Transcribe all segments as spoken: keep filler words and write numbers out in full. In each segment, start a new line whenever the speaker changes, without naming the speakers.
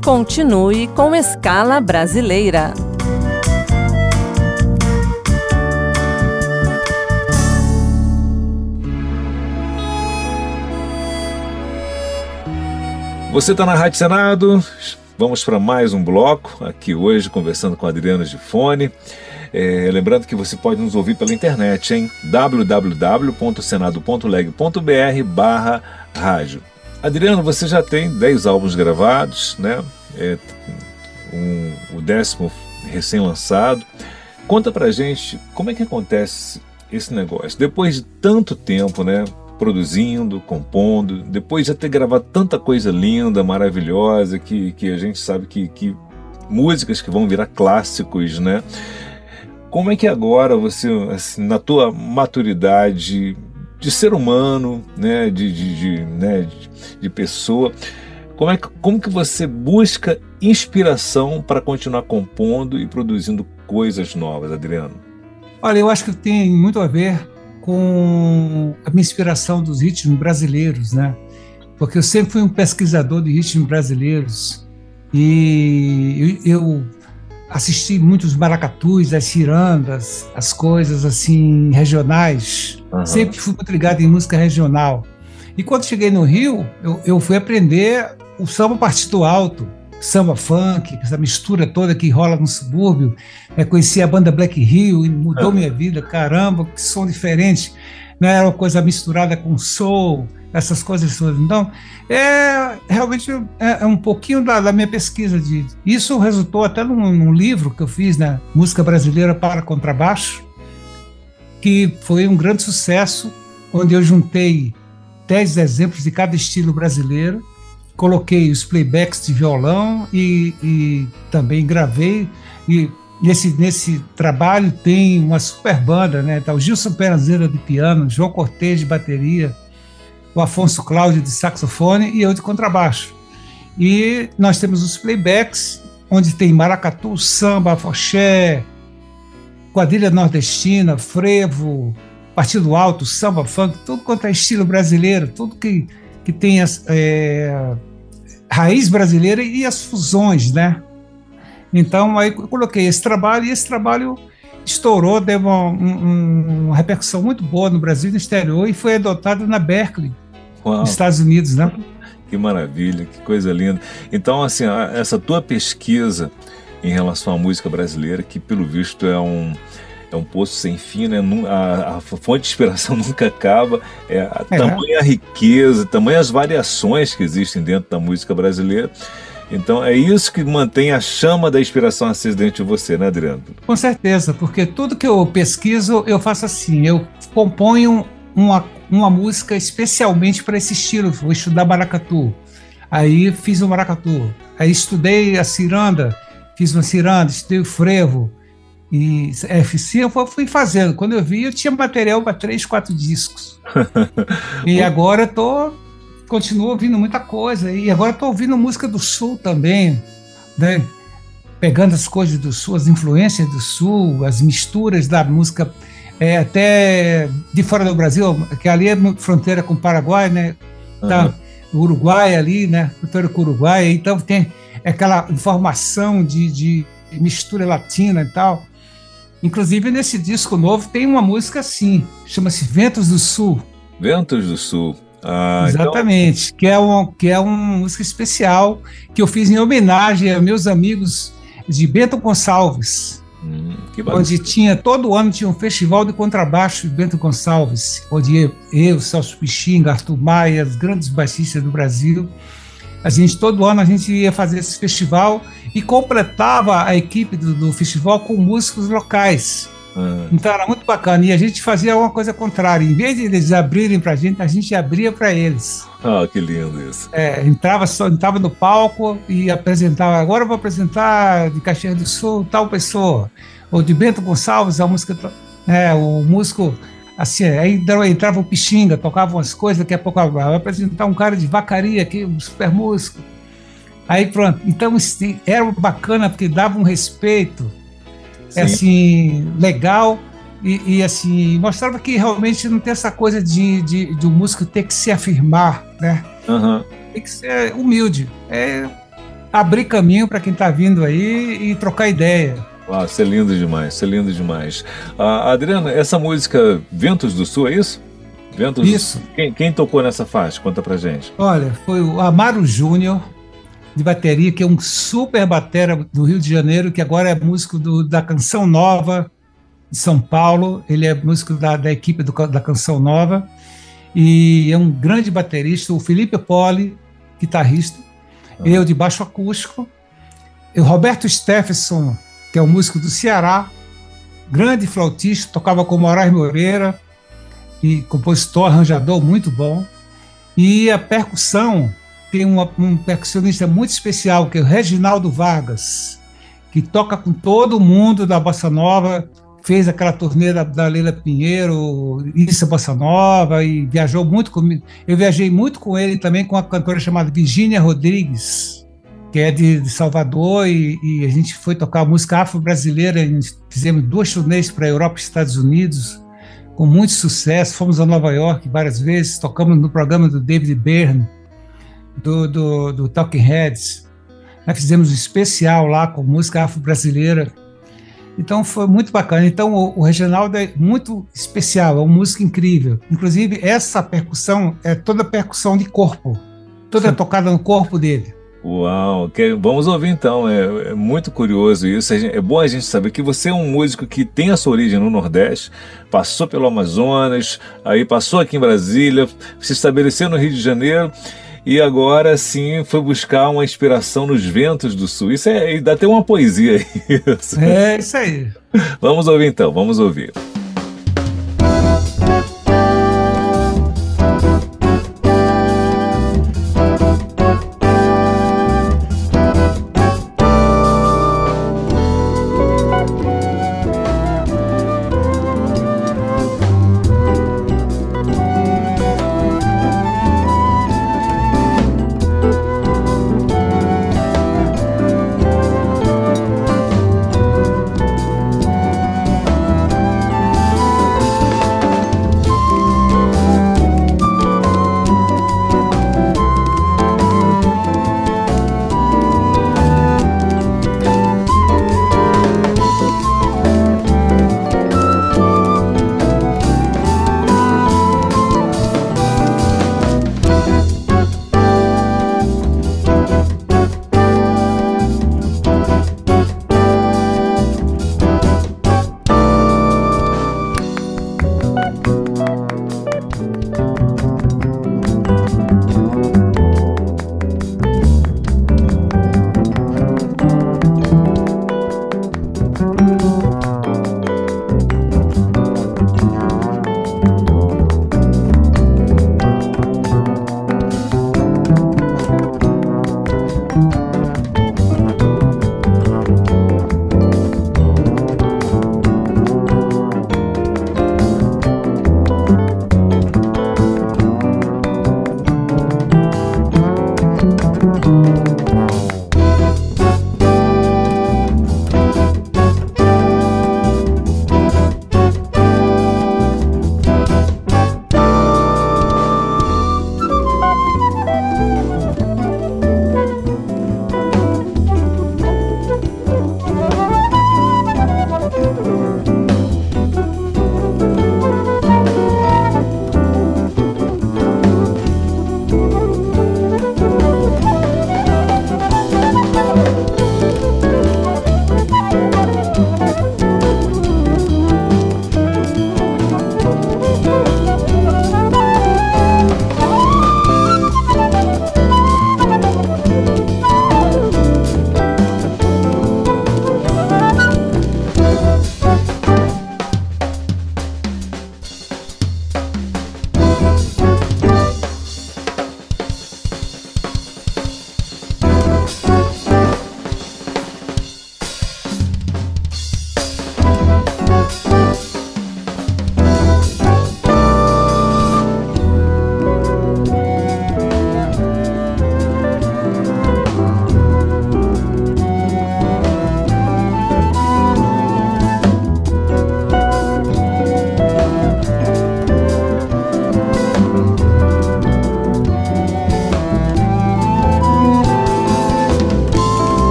Continue com Escala Brasileira.
Você está na Rádio Senado, vamos para mais um bloco, aqui hoje conversando com Adriano Gifone. É, lembrando que você pode nos ouvir pela internet em w w w ponto senado ponto leg ponto b r barra rádio. Adriano, você já tem dez álbuns gravados, né? É, um, o décimo recém-lançado. Conta pra gente como é que acontece esse negócio. Depois de tanto tempo, né? Produzindo, compondo, depois de ter gravado tanta coisa linda, maravilhosa, que, que a gente sabe que, que músicas que vão virar clássicos, né? Como é que agora você, assim, na tua maturidade de ser humano, né, de, de, de, né, de, de pessoa, como, é que, como que você busca inspiração para continuar compondo e produzindo coisas novas, Adriano?
Olha, eu acho que tem muito a ver com a minha inspiração dos ritmos brasileiros, né? Porque eu sempre fui um pesquisador de ritmos brasileiros e eu, eu assisti muitos maracatus, as cirandas, as coisas assim regionais. Uhum. Sempre fui muito ligado em música regional. E quando cheguei no Rio, eu, eu fui aprender o samba partido alto, samba funk, essa mistura toda que rola no subúrbio. É, conheci a banda Black Rio e mudou uhum. minha vida. Caramba, que som diferente. Não era uma coisa misturada com soul, essas coisas todas. Então, é realmente é, é um pouquinho da, da minha pesquisa. De, isso resultou até num, num livro que eu fiz, né, Música Brasileira para Contrabaixo, que foi um grande sucesso, onde eu juntei dez exemplos de cada estilo brasileiro, coloquei os playbacks de violão e, e também gravei. E nesse, nesse trabalho tem uma super banda, né? Tá o Gilson Peranzeira de piano, João Cortez de bateria, o Afonso Cláudio de saxofone e eu de contrabaixo. E nós temos os playbacks, onde tem maracatu, samba, afoxé, quadrilha nordestina, frevo, partido alto, samba, funk, tudo quanto é estilo brasileiro, tudo que, que tem as, é, raiz brasileira e as fusões, né? Então, aí eu coloquei esse trabalho e esse trabalho estourou, deu uma, um, uma repercussão muito boa no Brasil e no exterior e foi adotado na Berkeley, Uau. Nos Estados Unidos, né?
Que maravilha, que coisa linda. Então, assim, essa tua pesquisa em relação à música brasileira, que pelo visto é um, é um poço sem fim, né? A, a fonte de inspiração nunca acaba, é, a é. tamanha riqueza, tamanhas variações que existem dentro da música brasileira. Então é isso que mantém a chama da inspiração acesa dentro de você, né, Adriano?
Com certeza, porque tudo que eu pesquiso, eu faço assim, eu componho uma, uma música especialmente para esse estilo, vou estudar maracatu, aí fiz o maracatu, aí estudei a ciranda, fiz uma ciranda, estudei o frevo, e F C eu fui fazendo, quando eu vi eu tinha material para três, quatro discos, e agora eu tô... continuo ouvindo muita coisa, e agora estou ouvindo música do Sul também, né? Pegando as coisas do Sul, as influências do Sul, as misturas da música, é, até de fora do Brasil, que ali é fronteira com o Paraguai, né? Tá, uhum. O Uruguai ali, né? Fronteira com o Uruguai, então tem aquela informação de, de mistura latina e tal. Inclusive, nesse disco novo tem uma música assim, chama-se Ventos do Sul.
Ventos do Sul. Ah,
Exatamente, então... que, é um, que é uma música especial que eu fiz em homenagem a meus amigos de Bento Gonçalves, hum, que onde tinha, todo ano tinha um festival de contrabaixo de Bento Gonçalves, onde eu, eu Celso Pichinga, Arthur Maia, os grandes baixistas do Brasil, a gente, todo ano a gente ia fazer esse festival e completava a equipe do, do festival com músicos locais. Ah. Então era muito bacana, e a gente fazia uma coisa contrária, em vez de eles abrirem pra gente, a gente abria para eles.
Ah, que lindo isso.
É, entrava, só, entrava no palco e apresentava, agora eu vou apresentar de Caxias do Sul tal pessoa, ou de Bento Gonçalves, a música, é, o músico, assim, aí entrava o Pichinga, tocava umas coisas, daqui a pouco eu vou apresentar um cara de Vacaria aqui, um super músico, aí pronto, então era bacana porque dava um respeito, é, assim, legal, e, e assim, mostrava que realmente não tem essa coisa de, de, de um músico ter que se afirmar, né? Uhum. Tem que ser humilde. É, abrir caminho para quem está vindo aí e trocar ideia.
Ah, isso é lindo demais, isso é lindo demais. Ah, Adriana, essa música Ventos do Sul, é isso? Ventos
Isso.
do Sul. Quem, quem tocou nessa faixa? Conta pra gente.
Olha, foi o Amaro Júnior, de bateria, que é um super batera do Rio de Janeiro, que agora é músico do, da Canção Nova de São Paulo. Ele é músico da, da equipe do, da Canção Nova e é um grande baterista. O Felipe Poli, guitarrista, ah. eu de baixo acústico, o Roberto Steffenson, que é um músico do Ceará, grande flautista, tocava com Moraes Moreira, e compositor, arranjador muito bom. E a percussão tem uma, um percussionista muito especial, que é o Reginaldo Vargas, que toca com todo mundo da Bossa Nova, fez aquela turnê da, da Leila Pinheiro, Isso é Bossa Nova, e viajou muito comigo. Eu viajei muito com ele também, com uma cantora chamada Virgínia Rodrigues, que é de, de Salvador, e, e a gente foi tocar música afro-brasileira, fizemos duas turnês para a Europa e Estados Unidos, com muito sucesso. Fomos a Nova York várias vezes, tocamos no programa do David Byrne, do, do, do Talking Heads. Nós fizemos um especial lá com música afro-brasileira. Então foi muito bacana. Então o, o Reginaldo é muito especial, é uma música incrível. Inclusive essa percussão é toda percussão de corpo, toda tocada no corpo dele.
Uau, que, vamos ouvir então, é, é muito curioso isso, é bom a gente saber que você é um músico que tem a sua origem no Nordeste, passou pelo Amazonas, aí passou aqui em Brasília, se estabeleceu no Rio de Janeiro e agora sim foi buscar uma inspiração nos ventos do Sul. Isso é, dá até uma poesia isso.
É isso aí.
Vamos ouvir então, vamos ouvir.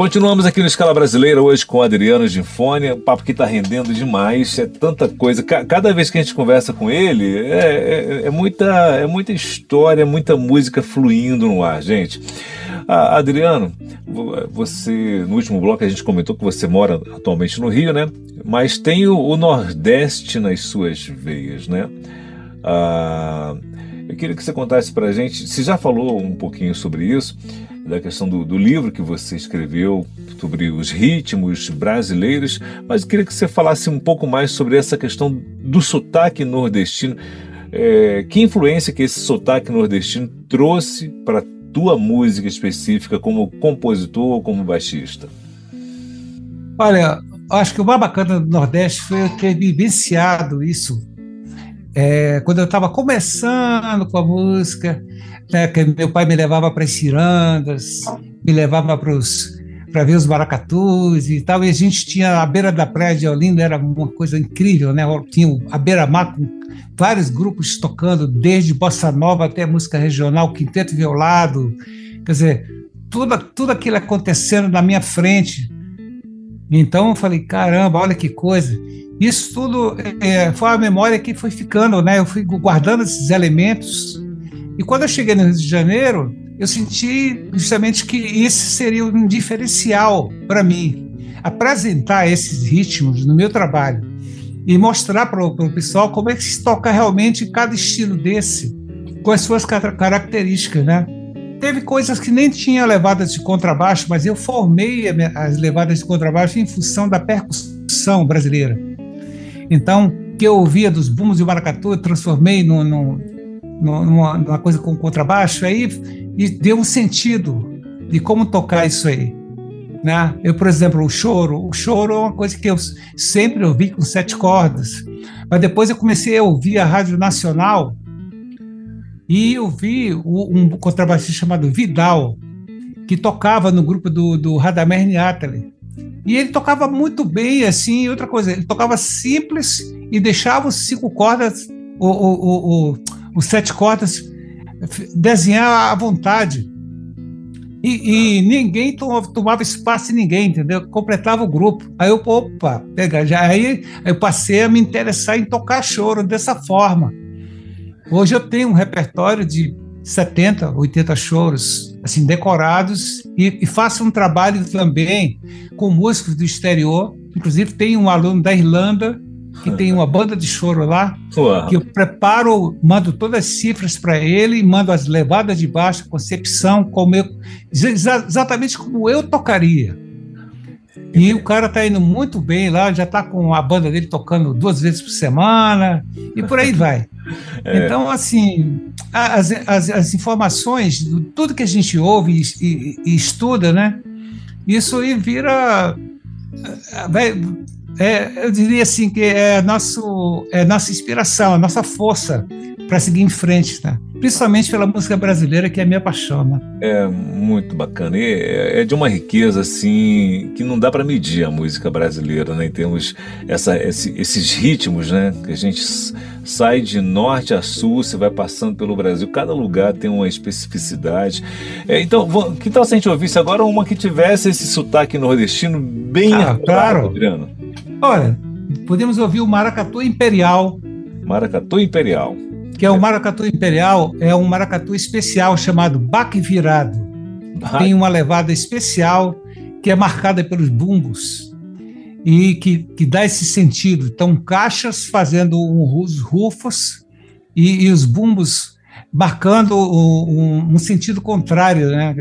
Continuamos aqui no Escala Brasileira hoje com Adriano Gifone. O papo que está rendendo demais, é tanta coisa. Cada vez que a gente conversa com ele, é, é, é, muita, é muita história, muita música fluindo no ar, gente. Ah, Adriano, você, no último bloco a gente comentou que você mora atualmente no Rio, né? Mas tem o, o Nordeste nas suas veias, né? Ah, eu queria que você contasse pra gente, você já falou um pouquinho sobre isso, da questão do, do livro que você escreveu sobre os ritmos brasileiros, mas eu queria que você falasse um pouco mais sobre essa questão do sotaque nordestino. É, que influência que esse sotaque nordestino trouxe para tua música específica como compositor ou como baixista?
Olha, acho que o mais bacana do Nordeste foi eu ter vivenciado isso. É, quando eu estava começando com a música, né, que meu pai me levava para as cirandas, me levava para ver os maracatus e tal, e a gente tinha a beira da praia de Olinda, era uma coisa incrível, né? Tinha a beira-mar com vários grupos tocando, desde bossa nova até música regional, quinteto violado, quer dizer, tudo, tudo aquilo acontecendo na minha frente. Então eu falei, caramba, olha que coisa. Isso tudo é, foi a memória que foi ficando, né? Eu fui guardando esses elementos. E quando eu cheguei no Rio de Janeiro, eu senti justamente que esse seria um diferencial para mim. Apresentar esses ritmos no meu trabalho e mostrar para o pessoal como é que se toca realmente cada estilo desse, com as suas características, né? Teve coisas que nem tinha levadas de contrabaixo, mas eu formei as levadas de contrabaixo em função da percussão brasileira. Então, que eu ouvia dos bumbos e o maracatu, eu transformei no, no, numa, numa coisa com contrabaixo, aí e deu um sentido de como tocar isso aí, né? Eu, por exemplo, o choro, o choro é uma coisa que eu sempre ouvi com sete cordas, mas depois eu comecei a ouvir a Rádio Nacional e eu vi um contrabaixista chamado Vidal, que tocava no grupo do, do Radamés Niátali. E ele tocava muito bem, assim, outra coisa, ele tocava simples e deixava os cinco cordas, o, o, o, o, os sete cordas, desenhar à vontade. E, e ninguém tomava, tomava espaço em ninguém, entendeu? Completava o grupo. Aí eu, opa, pega, já, aí eu passei a me interessar em tocar choro dessa forma. Hoje eu tenho um repertório de setenta, oitenta choros, assim, decorados, e, e faço um trabalho também com músicos do exterior. Inclusive tem um aluno da Irlanda que tem uma banda de choro lá. Uau. Que eu preparo, mando todas as cifras para ele, mando as levadas de baixo, concepção, como eu, exatamente como eu tocaria. E o cara está indo muito bem lá, já está com a banda dele tocando duas vezes por semana, e por aí vai. É. Então, assim, as, as, as informações, tudo que a gente ouve e, e, e estuda, né? Isso aí vira... Vai, é, eu diria assim que é, nosso, é nossa inspiração, a nossa força para seguir em frente, tá? Principalmente pela música brasileira, que é a minha paixão, né? É
muito bacana. E é de uma riqueza, assim, que não dá para medir a música brasileira, né? Em termos, essa, esse, esses ritmos, né? Que a gente sai de norte a sul, você vai passando pelo Brasil, cada lugar tem uma especificidade. É, então, que tal se a gente ouvisse agora uma que tivesse esse sotaque nordestino bem
ah, claro.
Adriano?
Olha, podemos ouvir o Maracatu Imperial.
Maracatu Imperial.
Que é o Maracatu Imperial, é um maracatu especial chamado baque virado. Baque. Tem uma levada especial que é marcada pelos bumbos e que, que dá esse sentido. Então, caixas fazendo um, os rufos e, e os bumbos marcando um, um sentido contrário, né?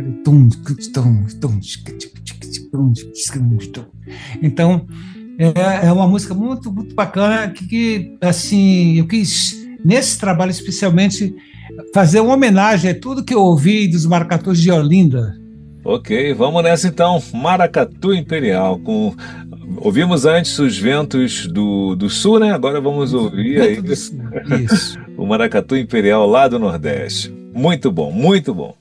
Então, é, é uma música muito, muito bacana que, que assim, eu quis... Nesse trabalho, especialmente, fazer uma homenagem a tudo que eu ouvi dos maracatus de Olinda.
Ok, vamos nessa então. Maracatu Imperial. Com... Ouvimos antes os ventos do, do sul, né? Agora vamos ouvir aí
Isso.
o Maracatu Imperial lá do Nordeste. Muito bom, muito bom.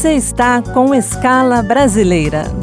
Você está com Escala Brasileira.